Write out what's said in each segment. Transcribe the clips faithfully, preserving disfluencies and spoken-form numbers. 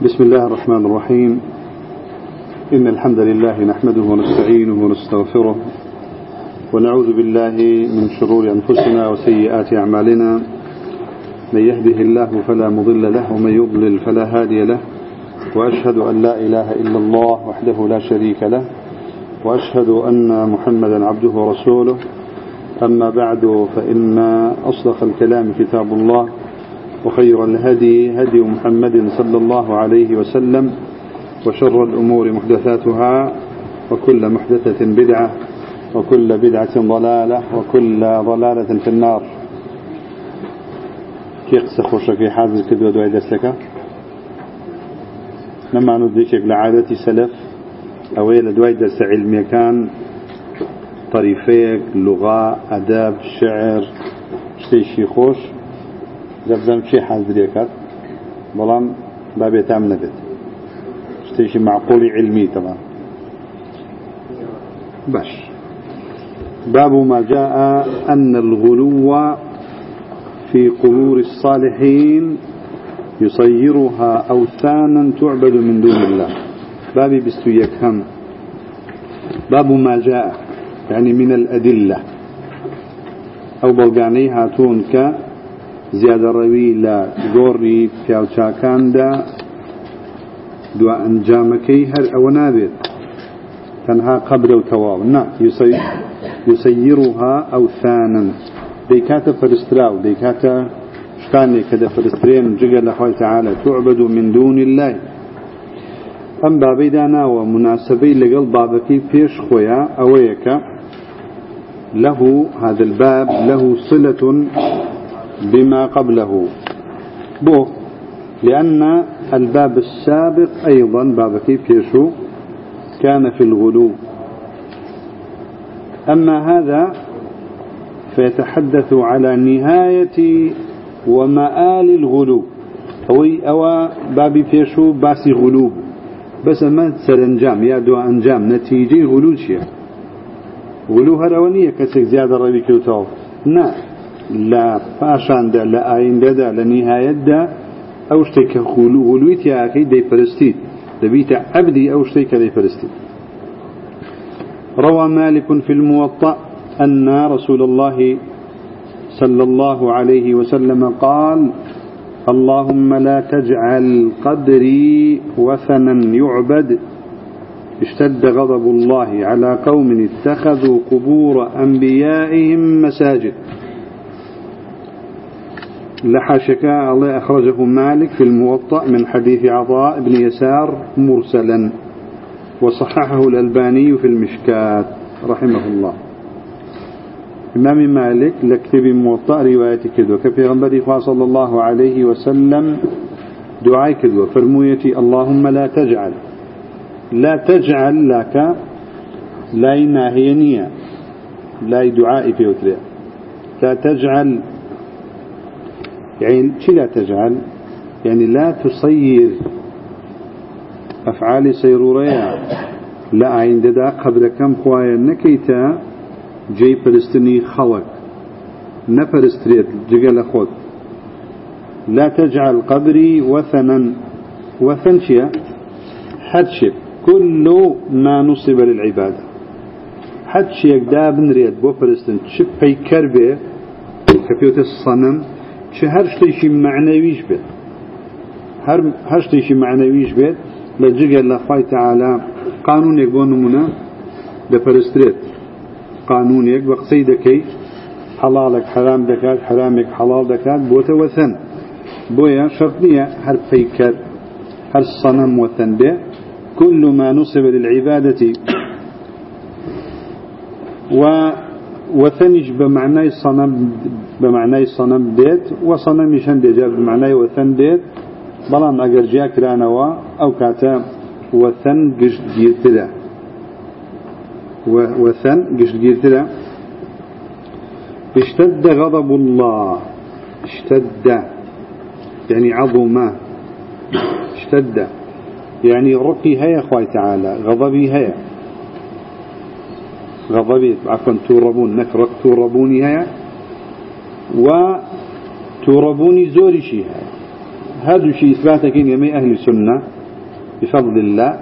بسم الله الرحمن الرحيم. إن الحمد لله نحمده ونستعينه ونستغفره ونعوذ بالله من شرور أنفسنا وسيئات أعمالنا. من يهده الله فلا مضل له ومن يضلل فلا هادي له، وأشهد أن لا إله إلا الله وحده لا شريك له، وأشهد أن محمدا عبده ورسوله. أما بعد، فإن أصدق الكلام كتاب الله، وخير الهدي هدي محمد صلى الله عليه وسلم، وشر الأمور محدثاتها، وكل محدثة بدعة، وكل بدعة ضلالة، وكل ضلالة في النار. كيف سخوش في حاضر كدو دعي دسلك لما ندركك لعادة سلف أولا دعي دس علمي كان طريفيك لغة أداب شعر شيء خوش زبزم شيء حاضريكات بلان بابي تام نبت شيء معقول علمي طبعا. باش باب ما جاء أن الغلو في قبور الصالحين يصيرها أوثانا تعبد من دون الله. بابي بستويك هم باب ما جاء يعني من الأدلة أو بلغاني هاتون ك زيادة روي لا جوري بيالشاكان دا دعاء انجامكي هر او نابت تنها قبر وتواو نا يسي يسيرها أوثانا ديكاتا فرستراو ديكاتا شتاني كده فرسترين جغل الله تعالى تعبد من دون الله. أم بابي دانا ومناسبي لقل بابكي فيش خويا أويك له هذا الباب له صلة بما قبله بو، لأن الباب السابق أيضا بابكي فيشو كان في الغلو. أما هذا فيتحدث على نهاية ومآل الغلو أوي أو بابي فيشو باسي غلو بس ما سرنجام يا دو أنجام نتيجة غلو شيء غلو هرونية كسك زيادة ربي كيوتاو نا لا فاشان دا لا آين دا, دا لنهاية دا أوشتك غلو غلويت يا أخي دي فرستيد دبيت عبدي أوشتك دي فرستيد. روى مالك في الموطأ أن رسول الله صلى الله عليه وسلم قال: اللهم لا تجعل قدري وثنا يعبد اشتد غضب الله على قوم اتخذوا قبور أنبيائهم مساجد. لحاشك الله أخرجه مالك في الموطأ من حديث عطاء بن يسار مرسلا، وصححه الألباني في المشكات رحمه الله. إمام مالك لكتب موطأ رواية كدوة كفي غنبري صلى الله عليه وسلم دعاء كدوة فرمويتي: اللهم لا تجعل لا تجعل لك لا ناهينية لا دعاء في وتريا لا تجعل يعني شي لا تجعل يعني لا تصير أفعال سيروريا لا عند دا قبل كم خوايا نكيتا جي فلسطيني خلق نفرستريت جقل خود. لا تجعل قبري وثنا وثن شيء حدشب كل ما نصب للعبادة حدشيك داب نريد بو فلسطين شب في كربه كفيوت الصنم شهر شتيشي معنويش بيت هر هر شتيشي معنويش بيت لجقل الله تعالى قانون يقول نمونا لفلسطين قانونيك بقصيدكي حلالك حرام دكات حرامك حلال دكات بوتا وثن بويا شرطية هر فيكر هر صنم وثن به كل ما نصب للعبادة و وثنج بمعنى الصنم بمعنى الصنم بيت وصنم يشند جاب بمعنى وثن بيت بلان اگر جاء كرانوا او كاتا وثن قشت جيرتلا وثن قشت جيرتلا. اشتد غضب الله اشتد يعني عظم اشتد يعني رقي هيا اخوي تعالى غضبي هيا غضبي عفوا توربون نكرك توربوني هيا وتوربوني زوري شي هيا هذا شيء إثباتك يمي أهل السنة بفضل الله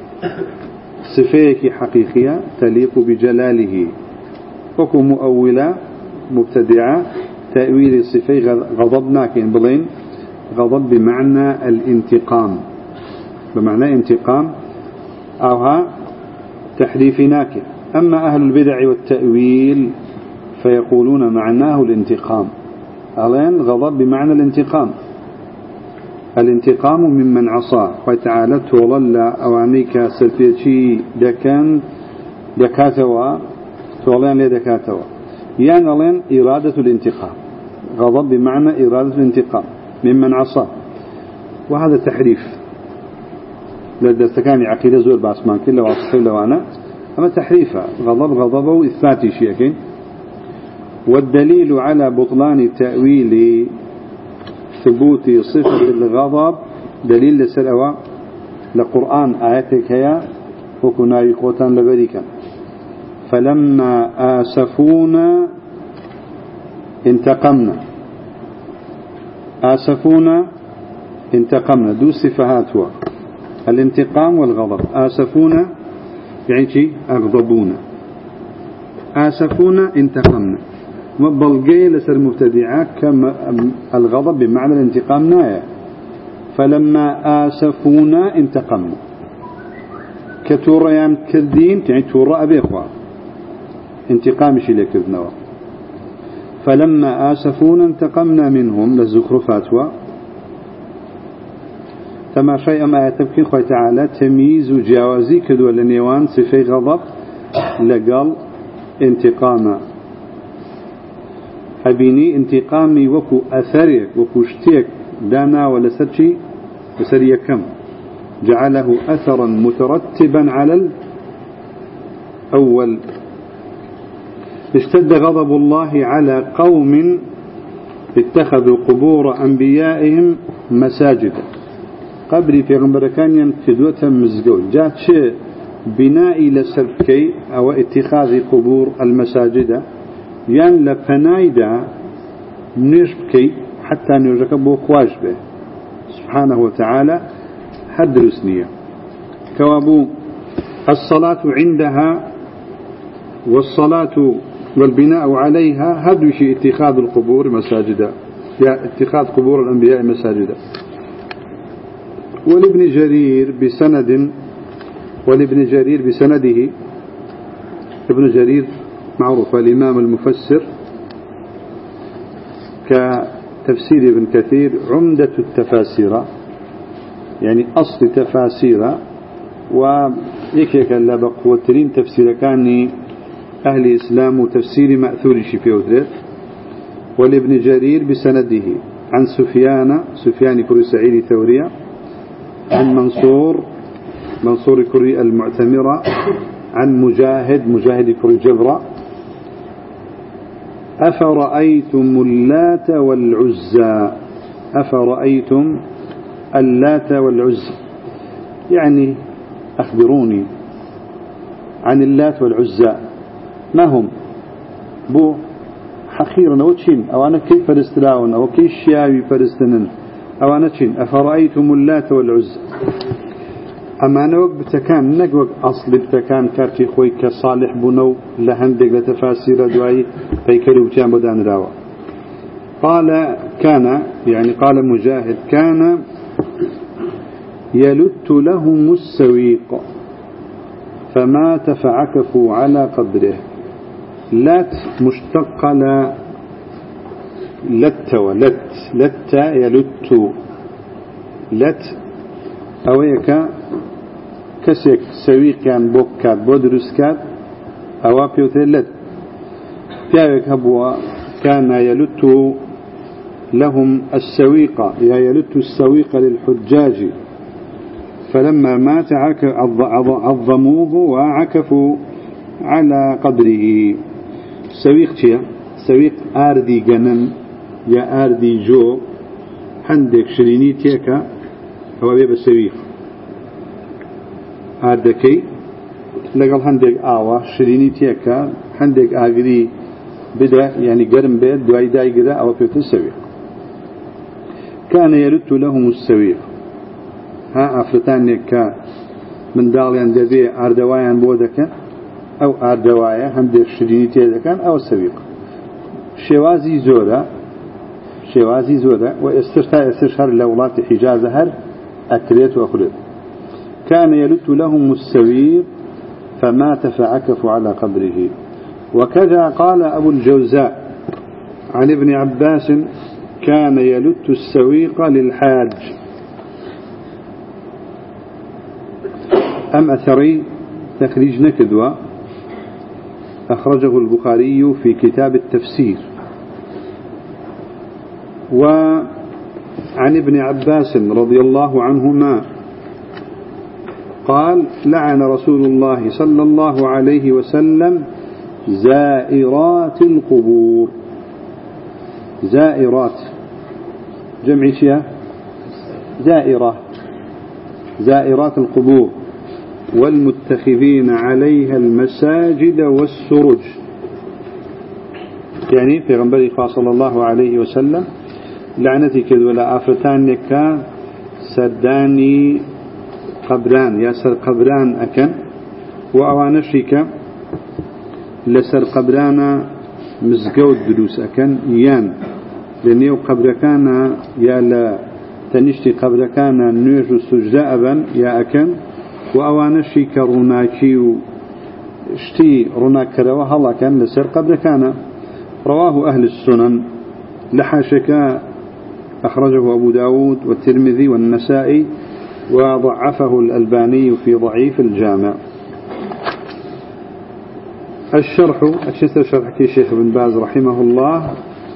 صفيك حقيقية تليق بجلاله وكو مؤولة مبتدعة تأويل الصفي غضبنا كين بلين غضب بمعنى الانتقام بمعنى انتقام أوها تحريف ناكر. أما أهل البدع والتأويل فيقولون معناه الانتقام ألين غضب بمعنى الانتقام الانتقام ممن عصاه وتعالى تولى أوانيك سلفيتي دكان دكاتوا تولين لدكاتوا يعني ألين إرادة الانتقام غضب بمعنى إرادة الانتقام ممن عصاه وهذا تحريف لدى كان عقيدة زور باسمان كله وعصفه لوانا أما تحريفه غضب غضبه إثباتي شيئين. والدليل على بطلان تأويل ثبوت صفة الغضب دليل لسلوى لقرآن آياتك هي وكنا يقوتان لبريكا فلما آسفونا انتقمنا آسفونا انتقمنا دو صفات هو الانتقام والغضب. آسفونا يعني شيء أغضبونا آسفونا انتقمنا مبلغي لسر مبتدعات كما الغضب بمعنى الانتقام نايا فلما آسفونا انتقمنا كتوريان كردين يعني تورا أبي إخوة انتقام شيء لكذنا فلما آسفونا انتقمنا منهم للزخرفات كما شيء ما يتبكي خوي تعالى تمييز وجوازي كدو لنيوان صفي غضب لقال انتقاما أبيني انتقامي وكو أثرك وكو اشتيك دانا ولا سرشي وسري كم جعله أثرا مترتبا على الأول. اشتد غضب الله على قوم اتخذوا قبور أنبيائهم مساجدا قبل في غمبركان كدوة مزقول جاءت شيء بناء لسركي أو اتخاذ قبور المساجد يان لفنايدا نشبكي حتى نركبه خواج به سبحانه وتعالى حد رسنية كوابو الصلاة عندها والصلاة والبناء عليها هدو شيء اتخاذ القبور مساجدا يا اتخاذ قبور الأنبياء مساجدا. ولابن جرير بسند ولابن جرير بسنده ابن جرير معروف الإمام المفسر كتفسير ابن كثير عمدة التفاسير يعني أصل تفاسير ويكيك اللي بقوترين تفسير كان أهل إسلام وتفسير مأثور شفيوتريت. ولابن جرير بسنده عن سفيان سفيان كري سعيد ثورية عن منصور منصور كري المعتمرة عن مجاهد مجاهد كري جبرة أفرأيتم اللات والعزى أفرأيتم اللات والعزى يعني أخبروني عن اللات والعزى ما هم بو حقيرا وتشين أو أنا كيف فرستلاون أو كيف شياوي فرستنن أو أنا تشين أفرأيتم اللات والعزى أما أنا وقت بتكان نقوق أصل بتكان كارتي خوي كصالح بنو لهندق لتفاسير دواي فيكلوا بتيان بدان راوة. قال كان يعني قال مجاهد كان يلت لهم السويق فمات فعكفوا على قبره. لات مشتق ل لت ولت لت يلت لت أويك كسيك سويق كان بوكات بودرسكات أو بيوتلت بيوك هبوا كان يلت لهم السويق يا يلت السويق للحجاج فلما مات عظموه وعكفوا على قبره. سويق شيء سويق آردي جنن يا آردي جو عندك شريني تيكا هو بيبقى سويق آردكي لقل عندك آوة شريني تيكا عندك آغري بدا يعني قرم بيت دواي داي قدا أو بيوت السويق. كان يلت لهم السويق ها أفرتان كا من داليان دبي أردوايان بودك أو أردوايا هم دير شدينيتي ذكان أو السويق شوازي زورا شوازي زورا واستشتا استشهر لولات حجاز هر أكلت وأخلت كان يلت لهم السويق فمات فعكفوا على قبره. وكذا قال أبو الجوزاء عن ابن عباس كان يلت السويق للحاج. أم أثري تخريج نكدوة أخرجه البخاري في كتاب التفسير. وعن ابن عباس رضي الله عنهما قال لعن رسول الله صلى الله عليه وسلم زائرات القبور. زائرات جمع شيء زائرة زائرات القبور والمتخذين عليها المساجد والسرج. يعني في غنبري صلى الله عليه وسلم لعنتك ولا آفتان لك سرداني قبران يا سر قبران أكن وأوانشك لسر قبران مزقود دروس أكن يان لأنه قبر كان يا لا تنشتي قبر كان نيج السجداء أبا يا أكن وأوانشك رناكي اشتي رناك رواه الله كان لسر قبر كان. رواه أهل السنن لحاشك أخرجه أبو داود والترمذي والنسائي وضعفه الألباني في ضعيف الجامع. الشرح أشتر شرح الشيخ بن باز رحمه الله.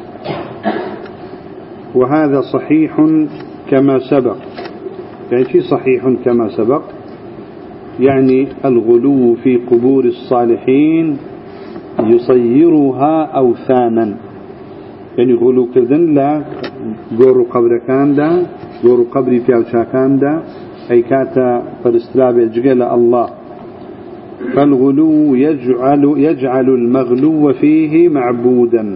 وهذا صحيح كما سبق. يعني شيء صحيح كما سبق يعني الغلو في قبور الصالحين يصيرها أوثانا. يعني غلو كردن لا قور قبر كان دا قور قبري في أوشاكان دا أي كاتا فالاستراب الجقل الله. فالغلو يجعل, يجعل المغلو فيه معبودا.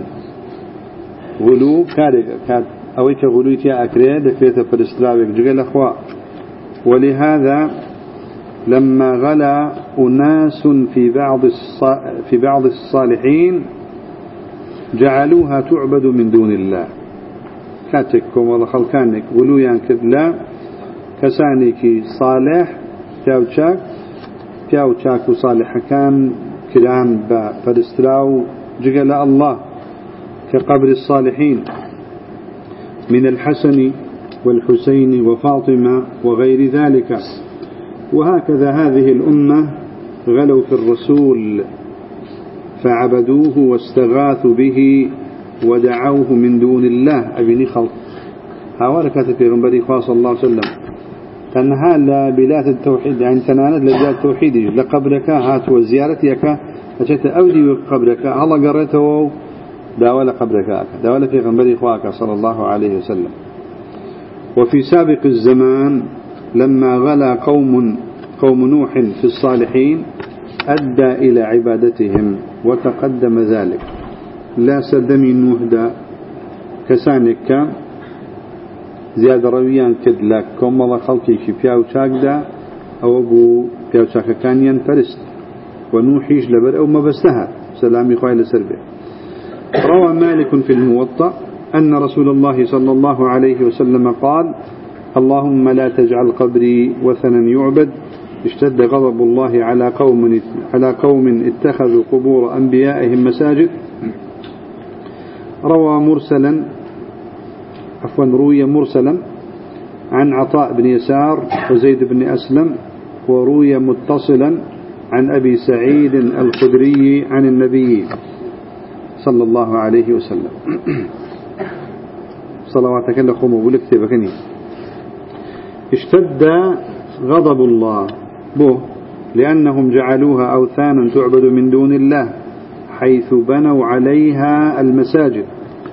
غلو كارك كات أويك غلويتي أكريد كيتا فالاستراب الجقل أخوة. ولهذا لما غلا أناس في بعض في بعض الصالحين جعلوها تعبد من دون الله. كاتكم والله خلقانك غلويان كذلا كسانيكي صالح تاوشاك تاوشاك وصالح كان كلام فالاستراو جقل الله كقبر الصالحين من الحسن والحسين وفاطمة وغير ذلك. وهكذا هذه الأمة غلوا في الرسول فعبدوه واستغاثوا به ودعوه من دون الله. أبني خلق هؤلاء كاتب في غنبري صلى الله عليه وسلم تنها لبلاد التوحيد يعني تناند لبلاد التوحيد لقبرك هات وزيارتك أجت أودي قبرك الله قريته داول قبرك داول في غنبري خواك صلى الله عليه وسلم. وفي سابق الزمان لما غلا قوم قوم نوح في الصالحين أدى إلى عبادتهم وتقدم ذلك. لا سدمي نوح دا كسانك زيادة رويان كدلك كم الله خلقي في بياو شاك دا أو أبو بياو شاك كان ينفرست ونوحيش لبر أو ما بستها سلامي خويل سربي. روى مالك في الموطأ أن رسول الله صلى الله عليه وسلم قال اللهم لا تجعل قبري وثنا يعبد اشتد غضب الله على قوم على قوم اتخذوا قبور أنبيائهم مساجد. روى مرسلا عفوا روي مرسلا عن عطاء بن يسار وزيد بن أسلم وروي متصلا عن أبي سعيد الخدري عن النبي صلى الله عليه وسلم صلواتك لكم وبلكت بكني. اشتد غضب الله به لأنهم جعلوها أوثانا تعبد من دون الله حيث بنوا عليها المساجد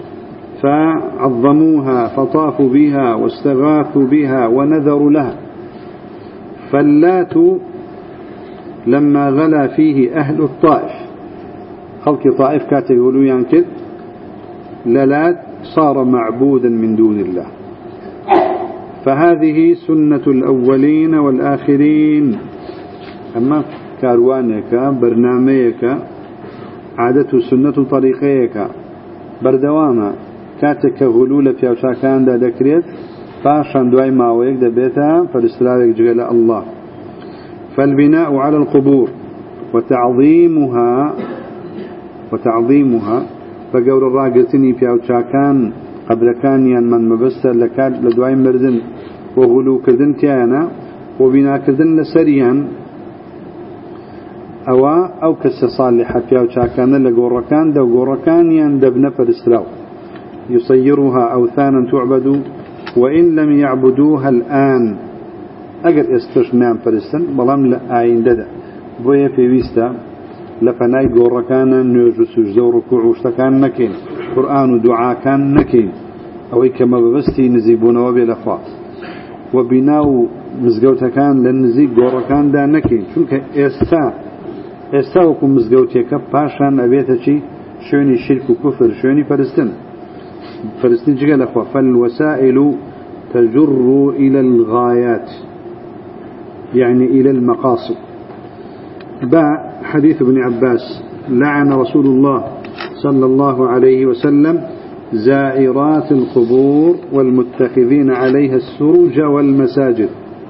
فعظموها فطافوا بها واستغاثوا بها ونذروا لها. فاللات لما غلا فيه أهل الطائف خلق طائف كاتب يقولوا ينكد للات صار معبودا من دون الله فهذه سنة الأولين والآخرين. أما كاروانك برنامجك عادة سنة طريقيك بردواما كاتك غلولة في أوشاكان دا ذكريت فاشان دواي ماويك دا بيتا فالاستلاويك جغل الله. فالبناء على القبور وتعظيمها وتعظيمها فقول الراقتني في أوشاكان قبل كان من مبسر لكاد لدواي مردن وغلو كذن تيانا وبناء كذن لسريا أو أو كالصالحة في أوشاكان لقوركان دا وقوركان يندبن فالاستلاو يصيرها أوثانا تعبد وإن لم يعبدوها الآن أجد استشنام فرسن بلام لآين ددا بويا في ويستا لفناي قورا كان نيوجو سجدو ركوع وشتكان نكين قرآن ودعاء كان نكين أو كما ببستي نزيبون وبالأخوة وبناو مزقوتا كان لنزيق قورا كان دا نكين شنك إستا إستا وكم مزقوتيك باشان أبيتشي شوني شرك وكفر شوني فرسن فرسن جغل أخوة فالوسائل تجر إلى الغايات يعني إلى المقاصد. باء حديث ابن عباس لعن رسول الله صلى الله عليه وسلم زائرات القبور والمتخذين عليها السروج والمساجد.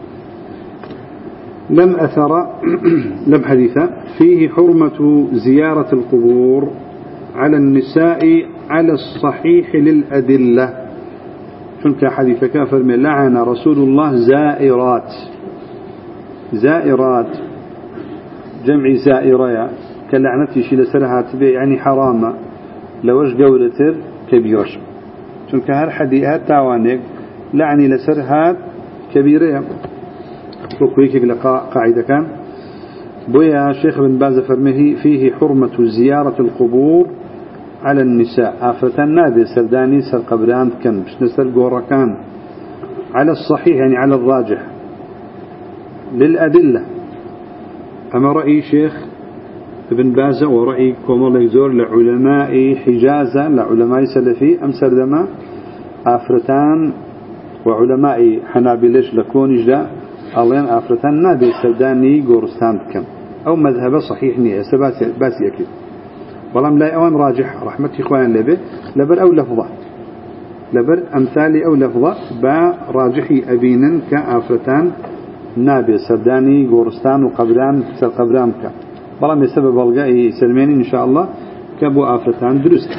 لم أثر لم حديث فيه حرمة زيارة القبور على النساء على الصحيح للأدلة. شنك حديث كافر من لعن رسول الله زائرات زائرات جمع زائرة كاللعنة شيل سرها تبي يعني حرامة لوش قولتر كبيرش شنك هر حديثات تاوانيك لعني لسرها كبيرة وكويك لقاء قاعدة كان بويا شيخ بن باز فرمه فيه حرمة زيارة القبور على النساء آفة نادي سرداني سر قبران كان مش نسر قوركان على الصحيح يعني على الراجح للأدلة. أما رأي شيخ ابن باز ورأي كومول يزور لعلماء حجازة لعلماء سلفي أم سردما آفرتان وعلماء حنابلش لكونج دا ألين آفرتان نادي سرداني قورستان كان أو مذهب صحيح نية باسي أكيد والله لا أوان راجح رحمة إخوان لبه لبر أو لفظة لبر أمثالي أو لفظة با راجحي أبينا كآفرتان نابي سرداني قورستان وقبران سر قبران كا والله سبب الغائي سلميني إن شاء الله كابو آفرتان درست.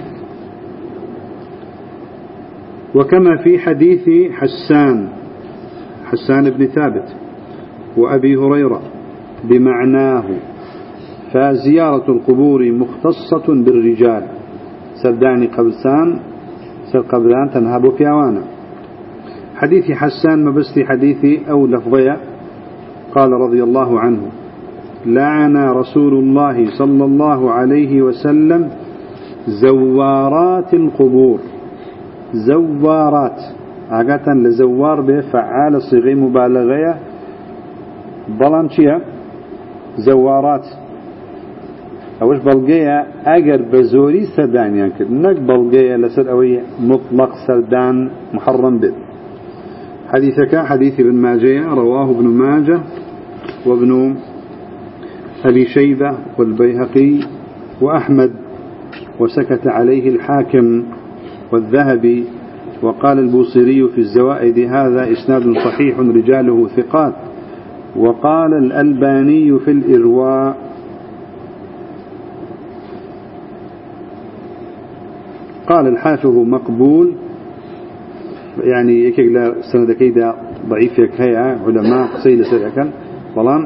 وكما في حديث حسان حسان بن ثابت وأبي هريرة بمعناه فزيارة القبور مختصة بالرجال سرداني قبرسان سر قبران تنهب كيوانا. حديث حسان مبستي حديثي أو لفظية قال رضي الله عنه لعن رسول الله صلى الله عليه وسلم زوارات القبور. زوارات عادة لزوار به فعال صيغة مبالغة بلان شيء زوارات أوش بلغية أجر بزوري سردان يعني نك بلغية لسر أوي مطلق سردان محرم به. حديثك حديث ابن ماجه رواه ابن ماجه وابن أبي شيبة والبيهقي وأحمد وسكت عليه الحاكم والذهبي. وقال البوصيري في الزوائد هذا إسناد صحيح رجاله ثقات. وقال الألباني في الإرواء قال الحافظ مقبول يعني يكيل سند كيدا ضعيف يكهيا علماء قصيدة سرعكا طالما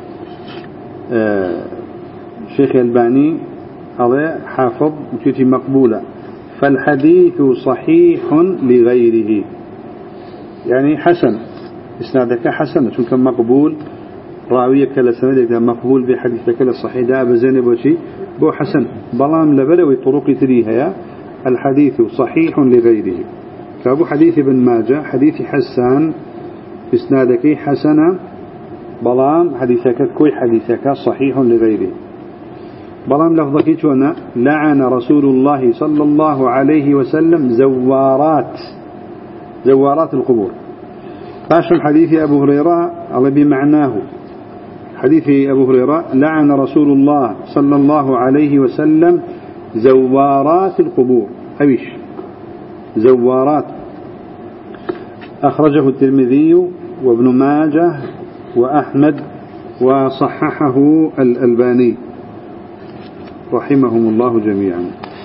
آه شيخ الباني هذا حافظ مكتي مقبولة. فالحديث صحيح لغيره يعني حسن إسنادك حسن شو كان مقبول راوية كلا سندك مقبول بحديثك كلا صحيح ده بزينب وشي بو حسن بلام لبلوي طرق تريها الحديث صحيح لغيره. كابو حديث ابن ماجه حديث حسان إسنادك حسن بلام حديثك كوي حديثك صحيح لغيره. بلام لفظك شونا لعن رسول الله صلى الله عليه وسلم زوارات زوارات القبور باشا حديث أبو هريرة على بمعناه حديث أبو هريرة لعن رسول الله صلى الله عليه وسلم زوارات القبور أويش زوارات أخرجه الترمذي وابن ماجه وأحمد وصححه الألباني رحمهم الله جميعا.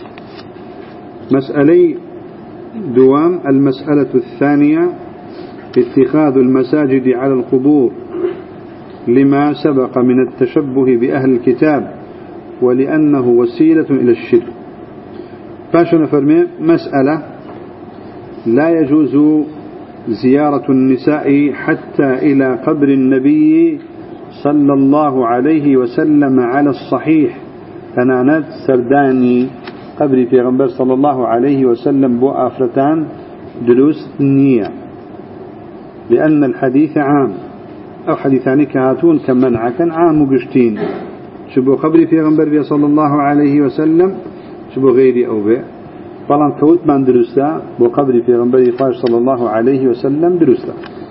مسألة دوام المسألة الثانية اتخاذ المساجد على القبور لما سبق من التشبه بأهل الكتاب ولأنه وسيلة إلى الشرك. فاشنا فرمي مسألة لا يجوز زيارة النساء حتى إلى قبر النبي صلى الله عليه وسلم على الصحيح تنانت سرداني قبر في غنبر صلى الله عليه وسلم بو آفرتان دلوس النية لأن الحديث عام أو حديثان كهاتون كمنع كان عام قشتين شبو قبر في غنبر صلى الله عليه وسلم شبو غيري أو بي فلان كوت من درستا بو قبر في غنبر صلى الله عليه وسلم درستا.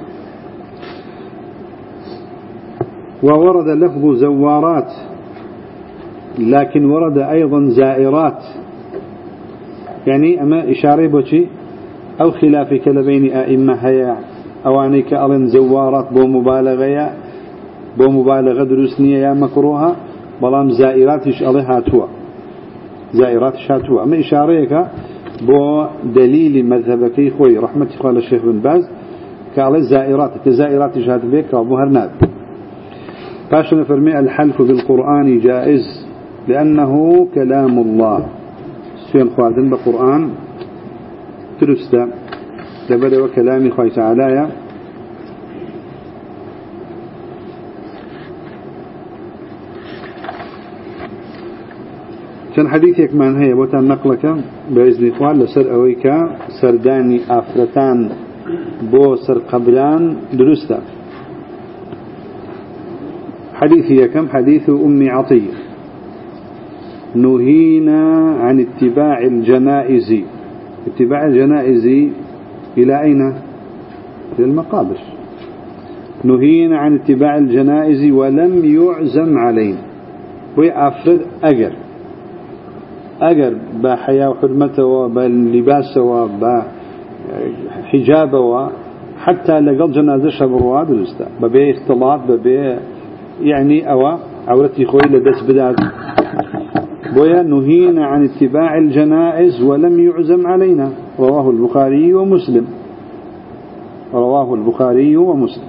وورد لفظ زوارات لكن ورد أيضا زائرات يعني أما إشارة بوشي أو خلافك لبين أئمة هيا أوانيك ألن زوارات بو مبالغة بو مبالغة درسنية يا مكروها بلام زائرات إشارة هاتوا زائرات شاتوا أما إشاريك بو دليل مذهبك خوي رحمة الله الشيخ بن باز قال الزائرات كزائرات شهاد بك أبو هرناد. فاشنا فرمي الحلف بالقرآن جائز لأنه كلام الله سين خواردن بالقرآن ترستا لبدا وكلامي خوي تعالى كان حديثك من هي بوتان نقلك بإذن إخوان لسر أويك سرداني آفرتان بو سر قبران درستا. حديثي كم حديث أم عطية نهينا عن اتباع الجنائز اتباع الجنائز إلى أين؟ إلى المقابر. نهينا عن اتباع الجنائز ولم يعزم علينا ويأفرد أجر أجر بحياة وحرمته وباللباسه وبحجابه حتى لقد جنازة شبروات درستا ببي اختلاط ببي يعني أو عورتي خوي لدس بدات بويا نهينا عن اتباع الجنائز ولم يعزم علينا. رواه البخاري ومسلم رواه البخاري ومسلم.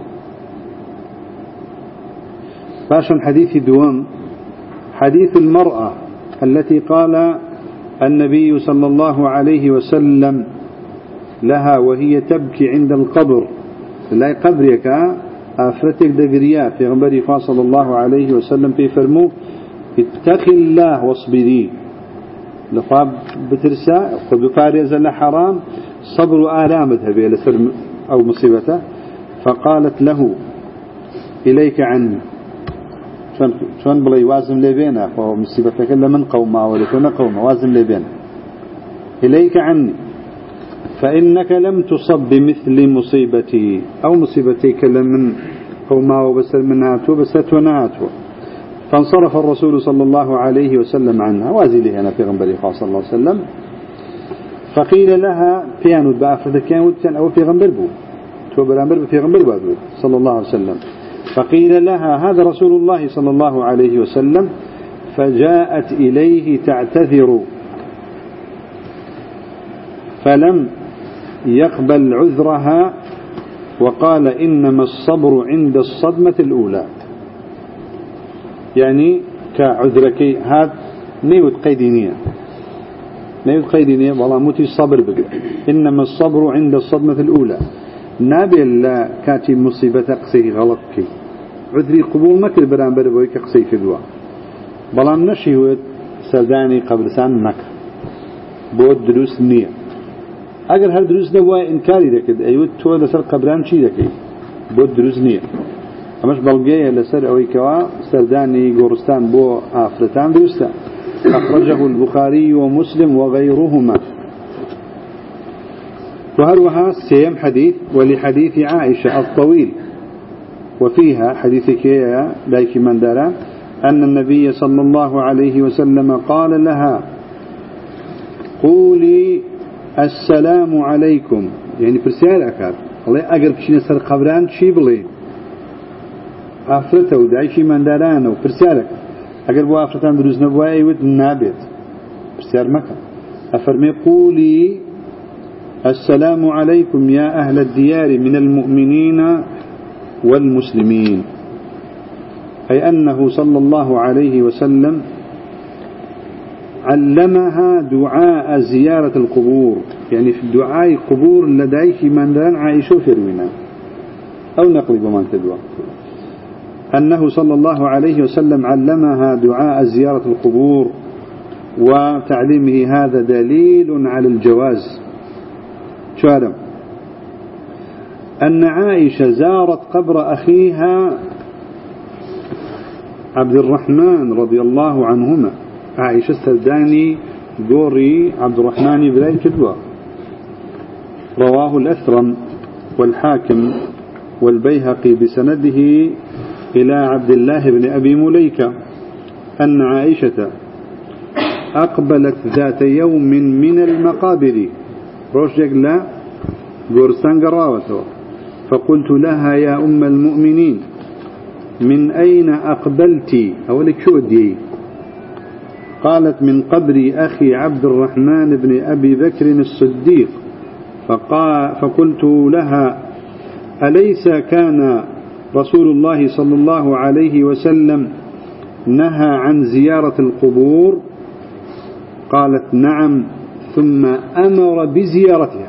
فاشن حديث دوام حديث المرأة التي قال النبي صلى الله عليه وسلم لها وهي تبكي عند القبر لا قبرك آفرتك دقريا في غنبري صلى الله عليه وسلم في فرمو اتقي الله واصبري لفاب بترسا قد فارز لحرام صبر آلامتها بيلسر أو مصيبته فقالت له إليك عني شون بلا يوازم لبينا فمصيبتك إلا من قوما ولكن قوما وازم لبينا إليك عني فإنك لم تصب بمثل مصيبتي أو مصيبتك لمن قوما وبسر منها وبست ونهاتوا. فانصرف الرسول صلى الله عليه وسلم عنها وازله أنا في غنبري صلى الله عليه وسلم فقيل لها بيانو بأفرد كان أو في غنبر بو توبر في غنبر بو صلى الله عليه وسلم فقيل لها هذا رسول الله صلى الله عليه وسلم فجاءت إليه تعتذر فلم يقبل عذرها وقال إنما الصبر عند الصدمة الأولى يعني كعذرك هذا نيوت قيدينية نيوت قيدينية والله موتي الصبر بقى إنما الصبر عند الصدمة الأولى نابي لا كاتي مصيبة قصي غلطك عذري قبول مكر بران بربويك قصي كدوا بلان نشيوت سرداني قبرسان مكر بود دروس نية اگر هر دروس دواء انكاري دكد ايوت تو لسر قبران شي دكي بود دروس نية امش بلغيه لسر اوي كوا سرداني غورستان بو افرتان دروستا أخرجه البخاري ومسلم وغيرهما. وهروها سيم حديث ولحديث عائشة الطويل وفيها حديثك يا لايك من دارا أن النبي صلى الله عليه وسلم قال لها قولي السلام عليكم يعني برسال أكاد الله أقرب شيء سر قبران شي بلي أفرته ودعيشي من داران وبرسالك أقرب وافرتان دروز نبوائي ود النابت برسال مكة أفرمي قولي السلام عليكم يا أهل الديار من المؤمنين والمسلمين أي أنه صلى الله عليه وسلم علمها دعاء زيارة القبور يعني في الدعاء قبور لديك من دان عائشة فرمنا أو نقلب من تدوى أنه صلى الله عليه وسلم علمها دعاء زيارة القبور وتعليمه هذا دليل على الجواز شارم أن عائشة زارت قبر أخيها عبد الرحمن رضي الله عنهما عائشة السرداني قوري عبد الرحمن بن كدوى رواه الأثرم والحاكم والبيهقي بسنده إلى عبد الله بن أبي مليكة أن عائشة أقبلت ذات يوم من المقابر روشك لا قرسان قراوته فقلت لها يا أم المؤمنين من أين أقبلت أولك شو دي قالت من قبر أخي عبد الرحمن بن أبي بكر الصديق فقال فقلت لها أليس كان رسول الله صلى الله عليه وسلم نهى عن زيارة القبور قالت نعم ثم أمر بزيارتها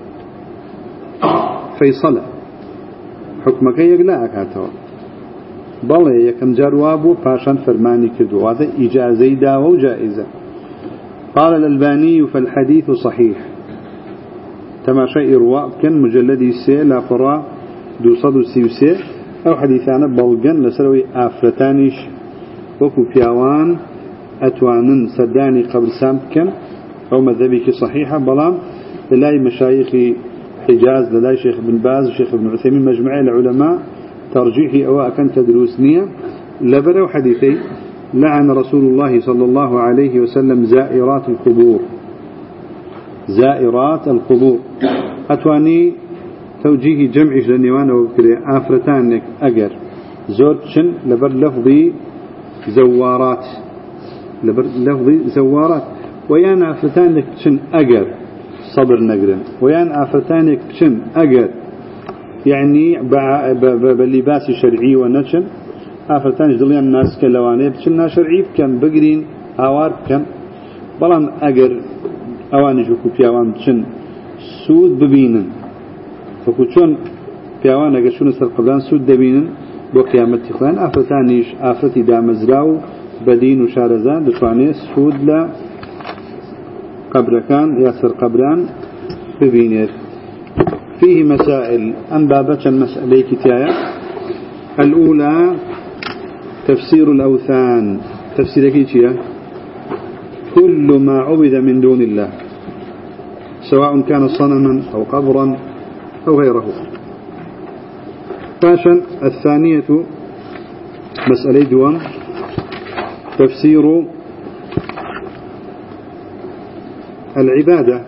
فيصلة حكمك يقلعك هاتوا بلى يكم جروابه فاشان فرماني كدو هذا إجازة داوة وجائزة قال الألباني فالحديث صحيح تماشى إرواء كان مجلد سي لا فرا دو صدو سيوسي أو حديثانا بلغن لسروي آفرتانيش وكو بياوان أتوانن سداني قبل سامكن أو مذهبك صحيحة بلام للاي مشايخ حجاز للاي شيخ بن باز وشيخ بن عثيمين مجمعي العلماء ترجيحي أواء كان تدروسنية لبروا حديثي لعن رسول الله صلى الله عليه وسلم زائرات القبور زائرات القبور أتواني توجيه جمعي لنيوان وبكري آفرتانك أجر زورتشن لبر لفظي زوارات لبر لفظي زوارات ويان آفرتانك شن أجر صبر نقرن ويان آفرتانك شن أجر يعني باللباس الشرعي والنشن آفرتانك دليان الناس كاللواني بشنا شرعي بكم بقرين هوار بكم بلان أجر أواني جوكو بياوان بشن سود ببينن فكوشون بياوان أجر شون سر قبلان سود دبينن بو قيامت تخلان آفرتانيش آفرتي دامزراو بدين وشارزان دشواني سود لا قبر كان ياسر قبران ببينير فيه مسائل أم بابة المسألة كتاية الأولى تفسير الأوثان تفسير كيتيا كل ما عبد من دون الله سواء كان صنما أو قبرا أو غيره فاشا الثانية مسألة دوام تفسير العبادة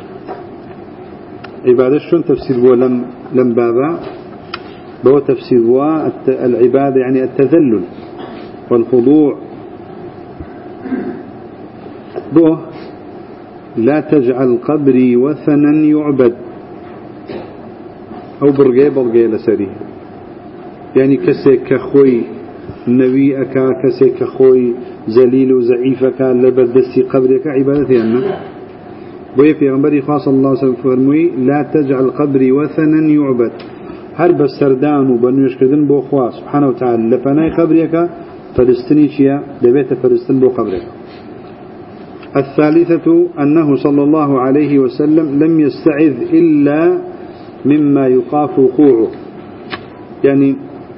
عبادة شون تفسير هو لم لم بابا هو تفسير هو العبادة يعني التذلل والخضوع به لا تجعل قبري وثنا يعبد أو برقي برقي لسري يعني كسيك كخوي نبي أكا كسيك كخوي زليل وزعيفك لبردسي قبرك عبادتي أنا بوي في غنبري خاص الله سبحانه فرموي لا تجعل قبري وثنا يعبد هرب السردان وبنوش كذن بو خوا سبحانه وتعالى لفناي قبرك فلسطيني شيا لبيت فلسطين بو قبرك. الثالثة أنه صلى الله عليه وسلم لم يستعذ إلا مما يخاف وقوعه يعني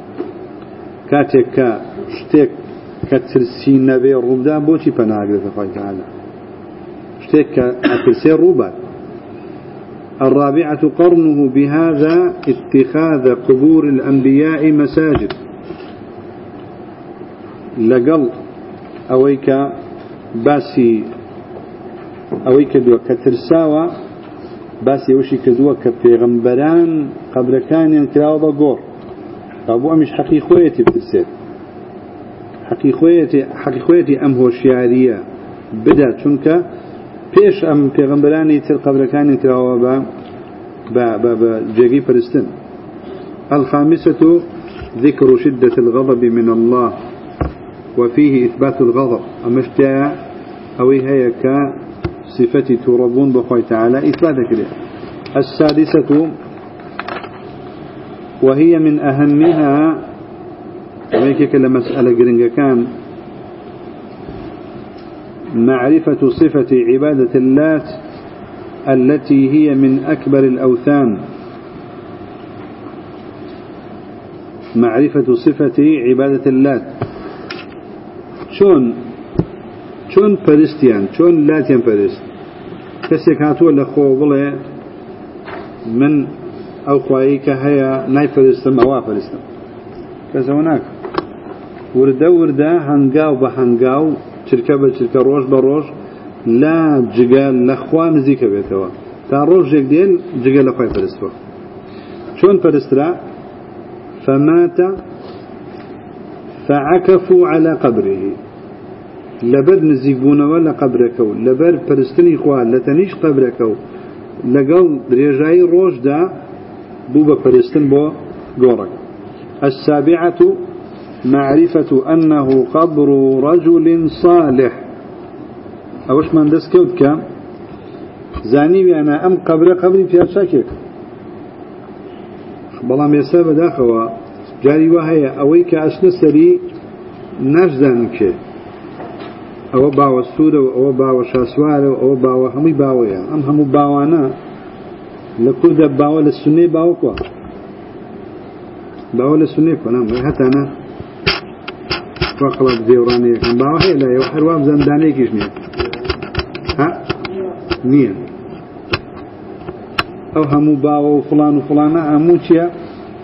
كاتك شتك كترسي نبي الربدا بوشي فناقل الله تعالى شتك كترسي الربا الرابعة قرنه بهذا اتخاذ قبور الأنبياء مساجد لقل أويك باسي أويك دوا كترساوة باسي وشي كدوا كبيغمبران قبل كان ينكراو بقور أبو أمش حقيقويتي بترسل حقيقويتي حقيقويتي أم هو شيارية بدأ چونك بيش أم بيغمبراني تر قبل كان ينكراو با با با با جيغي فرستن. الخامسة ذكر شدة الغضب من الله وفيه إثبات الغضب أمشتها أوي هي كصفة تربون بخوي تعالى إثباتك له. السادسة وهي من أهمها ويكك لمسألة قرنجة كان معرفة صفة عبادة اللات التي هي من أكبر الأوثان معرفة صفة عبادة اللات شون شون فرستيان شون لاتيان فرست كسيك هاتوا لخو بله من أو قوايك هيا ناي فرستم أوا فرستم كذا هناك وردا وردا هنقاو بهنقاو شركة بشركة روش بروش لا جقال لخوان زيك بيتوا تا روش جيك ديل جقال لخوان فرستوا شون فرسترا فمات فعكفوا على قبره لبر نزيقون ولا قبركو لبر فرستني خوان لتنيش قبركو لقل رجاي روش دا بوبا فرستن بو قورك. السابعة معرفة أنه قبر رجل صالح أوش من دس كود كام زاني بأنا أم قبر قبري فيها شاكك بلام يساب داخوا جاري وهي أويك أسنسري نجزانك أو باو السودة أو باو شاسوار أو باو همي باويا أم همو باوانا لكل ذا باو للسنة باو كوا باو للسنة كوا نعم حتى أنا فقلت زيورانية كان باو هي لا يوحر واب زنداني كيش نية ها نية أو همو باو فلان وفلان همو تيا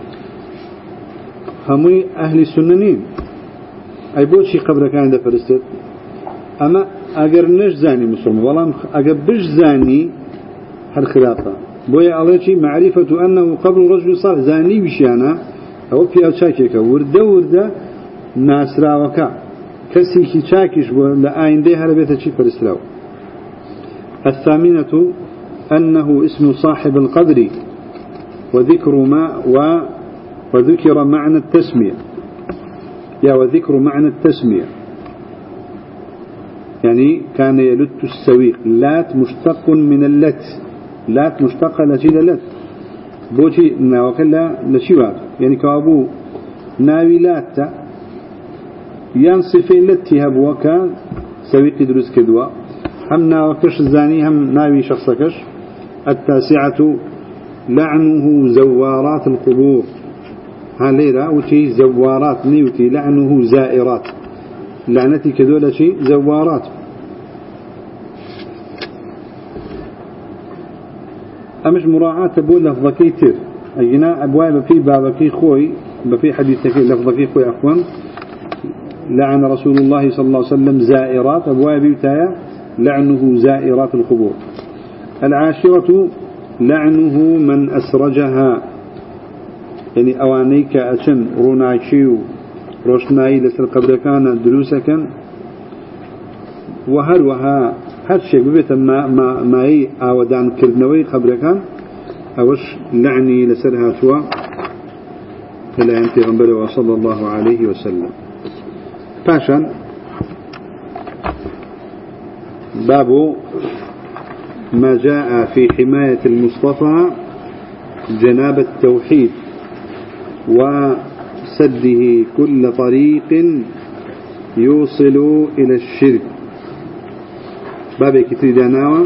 همو أهل السننين أي بوشي قبل كان ده فرستت أما أجر نش زاني مسلم والله أجر بش زاني هالخلاطة بويا على معرفة أنه قبل رجل صالح زاني بشيانا أو في أشاكيك ورده ورده ناسرا وكا كسي كي شاكيش لآين دي هربيت شي فرسلاو. الثامنة أنه اسم صاحب القدر وذكر ما و وذكر معنى التسمية يا وذكر معنى التسمية يعني كان يلت السويق لات مشتق من اللت لات مشتقة لشيء لت بوشي ناوكلا لشيوات يعني كابو ناوي لات ينصفي لتي هبوكا سويق دروس كدوا هم ناوكش الزاني هم ناوي شخصكش. التاسعة لعنه زوارات القبور هاليرا وشي زوارات نيوتي لعنه زائرات لعنتي كذولا شيء زوارات. أمش مراعاة تقول لفظكي تر أجنا أبواب في بابكي خوي بفي حديثك لفظكي خوي أخوان لعن رسول الله صلى الله عليه وسلم زائرات أبواب بتايا لعنه زائرات القبور. العاشرة لعنه من أسرجها يعني أوانيك أشن رونايشيو روشناي لسر قبل كان دروسك وهر وها هر شيء ببيت ما ما ما هي أودان كرنوي قبل كان أوش لعني لسرها سوا فلا ينتهي غنبله صلى الله عليه وسلم. فاشن باب ما جاء في حماية المصطفى جناب التوحيد وسده كل طريق يوصل إلى الشرك. باب كتير داناوة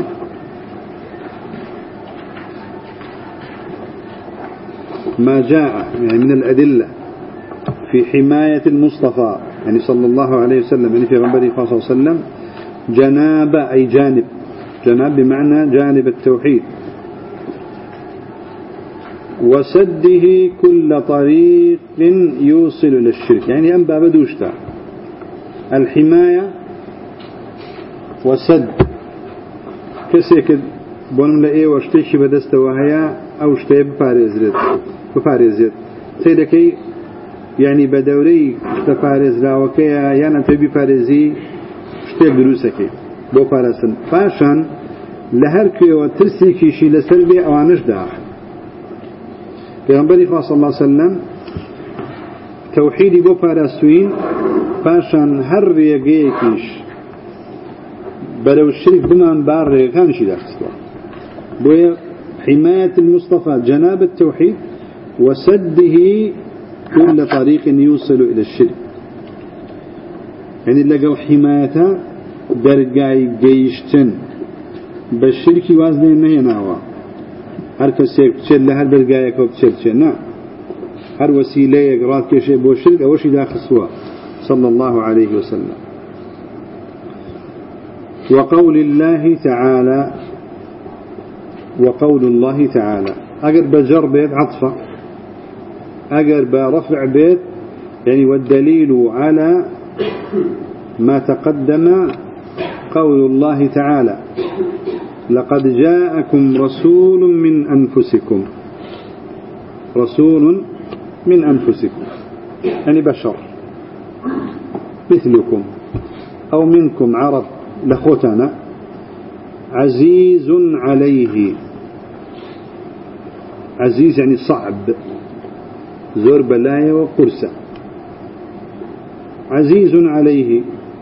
ما جاء يعني من الأدلة في حماية المصطفى يعني صلى الله عليه وسلم يعني في غنبري صلى الله عليه وسلم جناب أي جانب جناب بمعنى جانب التوحيد وسده كل طريق يوصل إلى الشرك، يعني أم باب دوشتا الحماية وسد كسيك بونم لأيه واشتيشي بدست وهيا أو اشتي بفارزرد بفارزرد سيدكي يعني بدوري تفارز راوكيا يعني أنت بفارزي اشتي دروسكي بو فارسن فاشان لهركي وترسي كيشي لسلبي أوانش داخل پیغمبری صلی الله علیه وسلم توحیدی بو پاراستوین پاشان هر ریگیکیش برو الشرك بمان بار ريغانشي داخل بو حماية المصطفى جناب التوحيد وسده كل طريق يوصل إلى الشرك، يعني لقوا حمايتها درقاي جيشتن بالشرك وازنه النهي ناوا هر کسی بچل هر برگای کو بچل چه نه هر وسیله اقرات کشه بو شرک اوشی داخل سوا صلى الله عليه وسلم. وقول الله تعالى وقول الله تعالى اگر بجر بيت عطفة اگر برفع بيت يعني والدليل على ما تقدم قول الله تعالى لقد جاءكم رسول من أنفسكم رسول من أنفسكم يعني بشر مثلكم أو منكم عرب لخوتنا عزيز عليه عزيز يعني صعب زور بلايا وقرصة عزيز عليه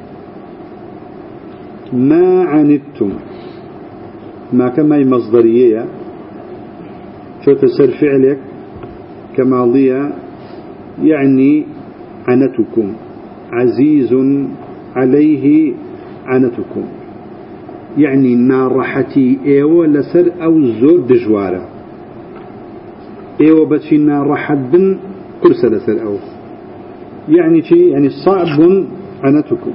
ما عنتم ما كما مصدرية شو تسر فعلك كماضية يعني عنتكم عزيز عليه عنتكم يعني نارحتي ايوه لسر او زور دجوارة ايوه بتشي نارحت بن كرسة لسر او يعني شي يعني صعب عنتكم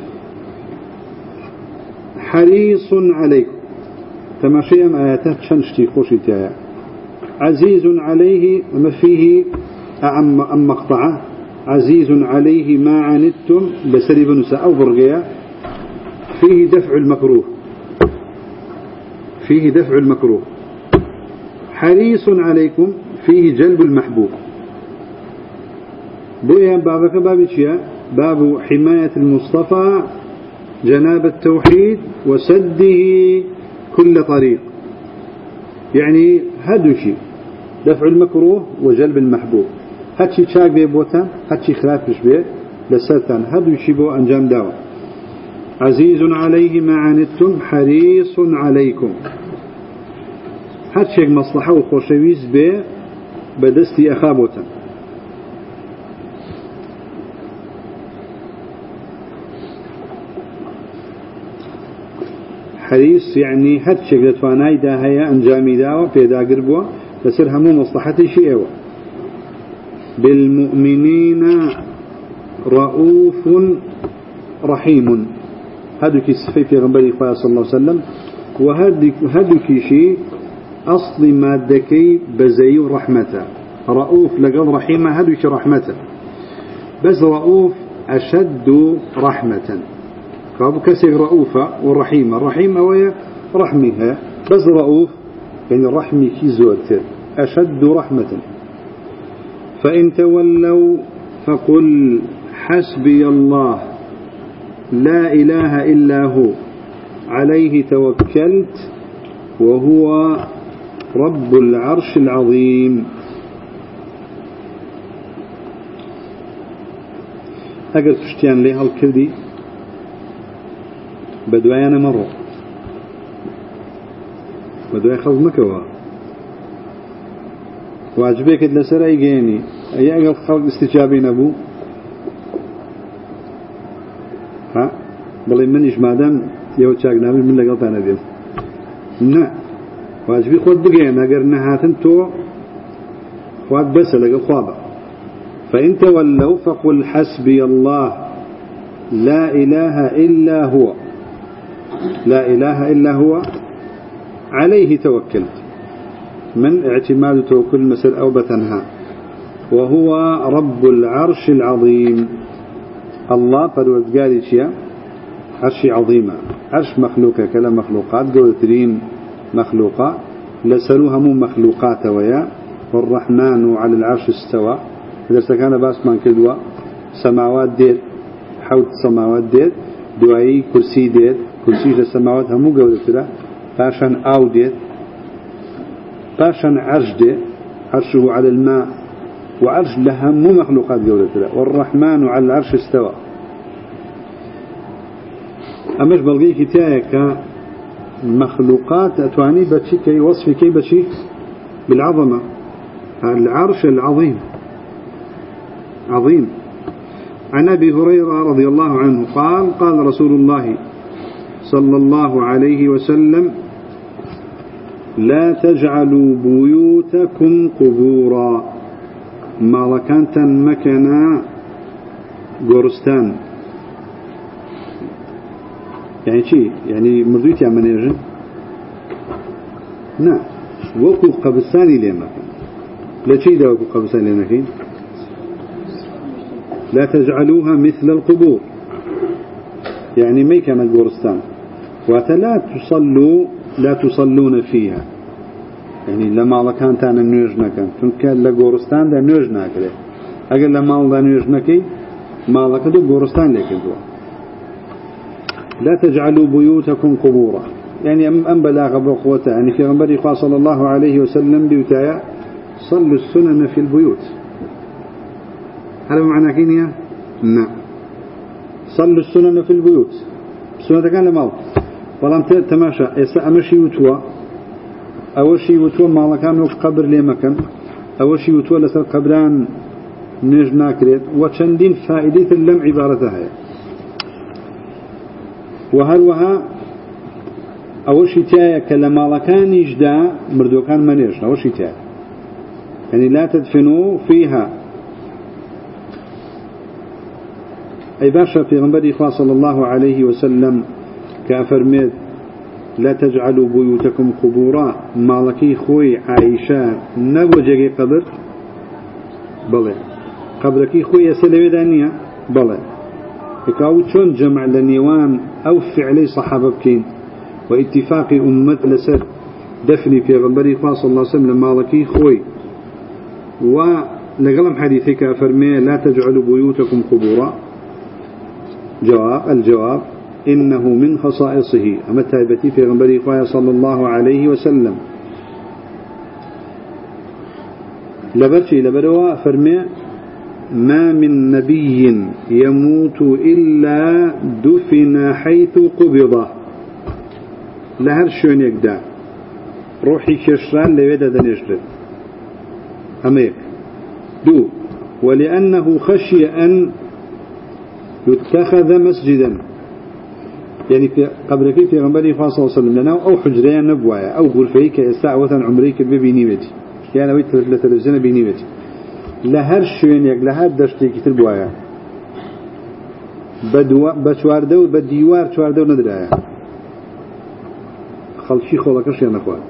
حريص عليكم تماشي أم آياته شنشتي خوشي تايا عزيز عليه ما فيه أم, أم مقطعه عزيز عليه ما عنتم بسري بنسا أو برقيا فيه دفع المكروه فيه دفع المكروه حريص عليكم فيه جلب المحبوب بويا بابك بابي باب حماية المصطفى جناب التوحيد وسده كل طريق يعني هدو شيء دفع المكروه وجلب المحبوب هاتشي تشاك بيه بوتان هاتشي خلافش بيه لسرتان هدو شيء بو أنجام داوة عزيز عليه ما عنتم حريص عليكم هاتشي مصلحة وخوشويز بيه بدستي أخابوتان حريص يعني هاد شكل تواناي دا هيا انجامي داوة بيدا قربوا بسر همو مصلحتي شيئوا بالمؤمنين رؤوف رحيم هادو كي الصفي في غنبري صلى الله عليه وسلم وهادو كي شي أصل مادكي بزي رحمته رؤوف لقد رحيمة هادو كي رحمته بس رؤوف أشد رحمة فأبو كسر رؤوفة والرحيمة الرحيمة وهي رحمها بس رؤوف يعني رحمي كي زورته أشد رحمة فإن تولوا فقل حسبي الله لا إله إلا هو عليه توكلت وهو رب العرش العظيم. أقل تشتيان لها الكردي بدوايانا مرة بدوايا خلط مكوا واجبك لسر أي جيني أي أقل خلق استجابين أبو ها بلي منيش مادام يو تشاق نابل من لقلت أنا ديم نا واجبي خود بقين أقر نهاتن تو خواد بس لقل خوابا فإن تولوا فقل حسبي الله لا إله إلا هو لا إله إلا هو عليه توكلت من اعتماد توكل مثل أو بتنها وهو رب العرش العظيم الله پروردگاری چیه عرش عظيمة عرش مخلوقة كلا مخلوقات قولترين مخلوقة لسروها مو مخلوقات ويا والرحمن على العرش استوى إذا كان باس من كدوا سماوات دير حوت سماوات دير دعائي كرسي دير كرسي للسماوات همو قولترا باشان آو دير باشان عرش دير عرشه على الماء وعرش لها مو مخلوقات قولترا والرحمن على العرش استوى أمش بلغي كتاية كمخلوقات أتواني بشي كي وصفي كي بشي بالعظمة العرش العظيم عظيم. عن أبي هريرة رضي الله عنه قال قال رسول الله صلى الله عليه وسلم لا تجعلوا بيوتكم قبورا ما كانت مكنا قرستان يعني شيء يعني مردويت يا منيرجن نعم وكو قبستاني لما لا شيء ده وكو قبستاني لما كين لا تجعلوها مثل القبور يعني ما كانت قرستان ولا تصلوا لا تصلون فيها يعني لما كان تانا نيجنا كان تنكال لقورستان دا نيجنا كده أقل لما الله نيجنا كي ما الله كدو قورستان لك الدواء لا تجعلوا بيوتكم قبورا يعني أم بلاغ بقوة يعني في غنبري قال صلى الله عليه وسلم بيوتايا صلوا السنن في البيوت هذا معنى كينيا نعم صلوا السنن في البيوت السنة كان لماذا ولم تماشى يسا أمشي وتوا أول شيء وتوا ما الله كان وقت قبر لي مكان أول شيء وتوا لسر قبران نجنا كريت وشندين فائدة اللم عبارتها وهروها أول شيء تايا كلما الله كان يجدا مردو كان منيش أول شيء تايا يعني لا تدفنوا فيها أي باشا في غنبري إخوة صلى الله عليه وسلم كأفرميت لا تجعلوا بيوتكم قبورا مالكي خوي عائشة نبوجي قبر بلى قبركي خوي يسلوي دانية بلى إكاو شون جمع لنيوان أو فعلي صحابة بكين واتفاق أمة لسر دفني في غنبري إخوة صلى الله عليه وسلم مالكي خوي ولقلم حديثي كأفرميت لا تجعلوا بيوتكم قبورا جواب الجواب إنه من خصائصه أما التائبتي في غنبري إخوة صلى الله عليه وسلم لبرشي لبروا فرمي ما من نبي يموت إلا دفن حيث قبضه لهر شون يقدر روحي كشران لويدا دنيشتر أميك دو ولأنه خشي أن يتخذ مسجدا يعني في قبرك في غنبري صلى الله عليه وسلم لنا أو حجرية نبوايا أو غرفيك يستعوثا عمريك ببينيوتي يعني ويت لتلفزيون بينيوتي لهر شوين يك لهر دشتي كتير بوايا بدوا بشواردو بديوار شواردو ندرايا خلشي خلقش يا نخوان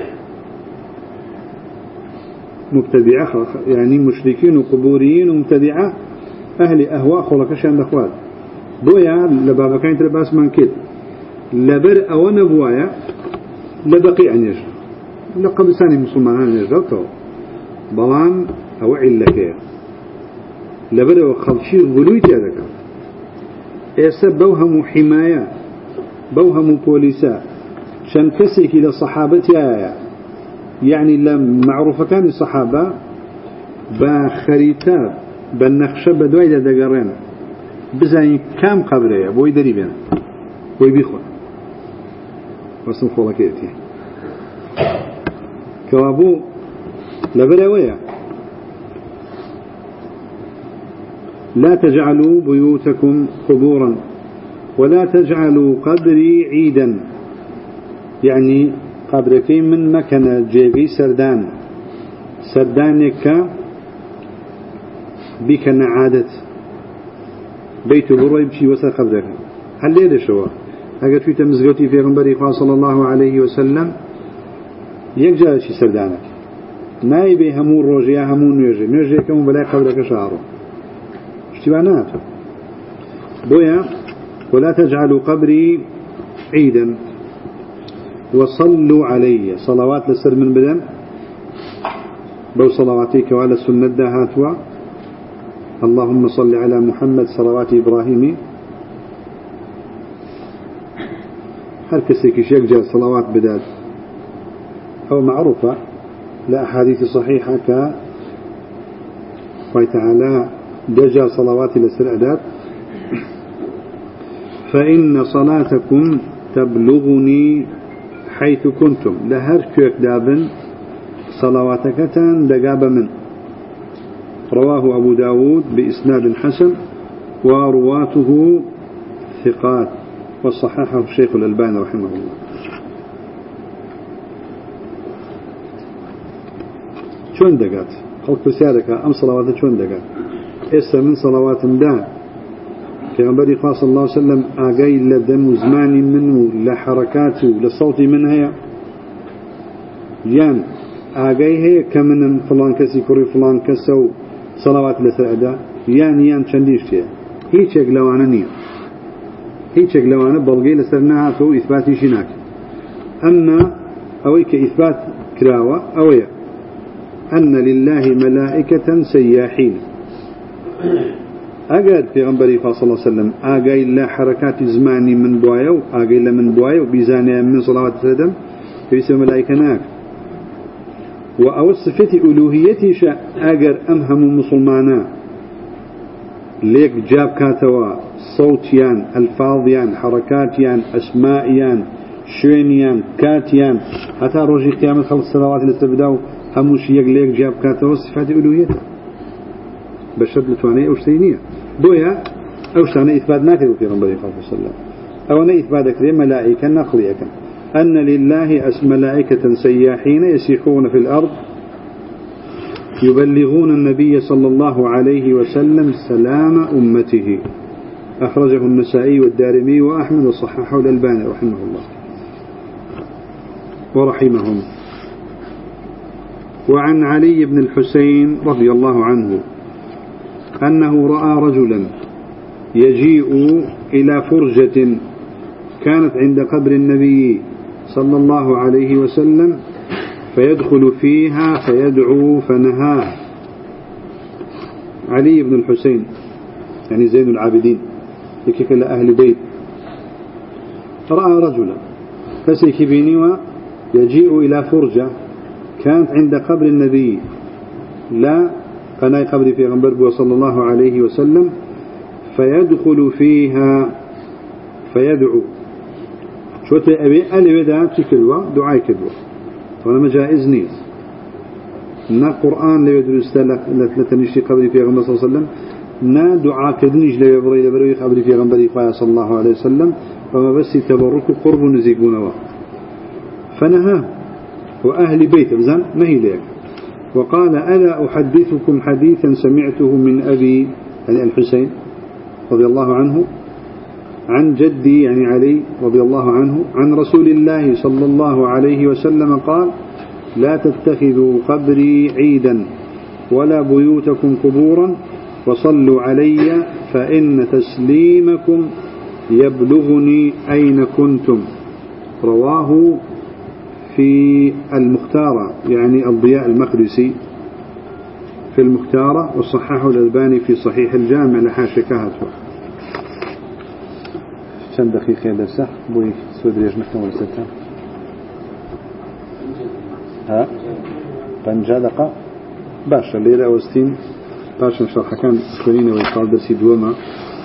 مبتدعة يعني مشركين وقبوريين ومبتدعة أهل أهواء خلقش يا نخوان بويا لبابا كان ترباس من كده لبر أو نبوايا لبقي عن يجر لقب ثاني مسلمان يجرته بلان أو علكيا لبر أو خلشي غلويت هذاك إيسا بوهم حماية بوهم بوليسا شان كسيك إلى صحابتها يعني لم معروفة كان الصحابة بخريتاب بالنخشة بدوية دقرين بزاين كام قبره بوي دريبين بوي بيخون واسم خولا كيتي كوابو لبلاوية لا تجعلوا بيوتكم قبورا ولا تجعلوا قبري عيدا يعني قبركي من مكان جيبي سردان سردانك بك نعادت بيت بروي بشي وسا قبرك هل ليه شو هاجت في تمزغتي في غنبري صلى الله عليه وسلم يجا شي سردانك نايبي همون روجيا همون نيجي نيجي كم بلاي قبلك شعره اشتبانات بويا ولا تجعلوا قبري عيدا وصلوا علي صلوات لسر من بدن بو صلواتيك وعلى السنة دهاتوا اللهم صل على محمد صلوات إبراهيم هل كسيكيش يقجل صلوات بدات أو معروفة لا أحاديث صحيحة ك وتعالى دجا صلوات لسر أدات فإن صلاتكم تبلغني حيث كنتم لهر كيك دابن صلواتك دقاب من رواه أبو داود بإسناد حسن ورواته ثقات وصححه الشيخ الألباني رحمه الله. شون دقات خلق بسيارك أم صلوات شون دقات إسا من صلوات دان پیغمبر خاص الله عليه وسلم آقاي لدم زماني منه لحركاته لصوتي منها يان آقاي هي كمن فلان كسي كوري فلان كسو صلوات لسعداء يان يان چنديش تيه هيچ اقلوانا نية هيچ اقلوانا بلغي لسرناها تو إثباتي شناك أما أويك إثبات كراوة أويا أن لله ملائكة سياحين أجد في غنبري صلى الله عليه وسلم أجاي لا حركات زماني من بوايو أجاي لا من بوايو بيزاني من صلوات السلام فيسمى ملائكة ناك وأو صفة ألوهيتي شاء أجر أمهم مسلمانا ليك جاب كاتوا صوتيان ألفاظيان حركاتيان أسمائيان شوينيان كاتيان حتى رجي قيامة خلق الصلوات اللي تبدأوا هموش يقليك جاب كاتوا صفة ألوهيته بشر لتواني أوشتينية بويا أوشتاني إثبات ناكد في غنبري صلى الله عليه وسلم أو أن إثبات كريم ملائكة نقلية أن لله أس ملائكة سياحين يسيحون في الأرض يبلغون النبي صلى الله عليه وسلم سلام أمته أخرجه النسائي والدارمي وأحمد وصححه الألباني رحمه الله ورحمهم. وعن علي بن الحسين رضي الله عنه أنه رأى رجلا يجيء إلى فرجة كانت عند قبر النبي صلى الله عليه وسلم فيدخل فيها فيدعو فنهاه. علي بن الحسين يعني زين العابدين يكيك لأهل بيت رأى رجلا فسيك بيني يجيء إلى فرجة كانت عند قبر النبي لا فناي قبر في غنبربه صلى الله عليه وسلم فيدخل فيها فيدعو شو تأبي ألي بدا تكلوا دعاء كدوا وانا مجائز نيز نا قرآن لو يدرس لتنشي قبر في غنبربه صلى الله عليه وسلم نا دعاء كدنيج لو يبري لبروي قبر في غنبربه صلى الله عليه وسلم فما بس تبرك قرب نزيقون فنهاه وأهل بيت بزن ما هي لك وقال ألا أحدثكم حديثا سمعته من أبي يعني الحسين رضي الله عنه عن جدي يعني علي رضي الله عنه عن رسول الله صلى الله عليه وسلم قال لا تتخذوا قبري عيدا ولا بيوتكم قبورا وصلوا علي فإن تسليمكم يبلغني أين كنتم. رواه في المختارة يعني الضياء المقدسي في المختارة وصححه الألباني في صحيح الجامع لحاشكهته. كم دقيقة درسه بوي سود ريج نحن ستة ها بنجا دقة باشا ليلة أوستين باشا شرح كان سكرين ويقال درسي دوما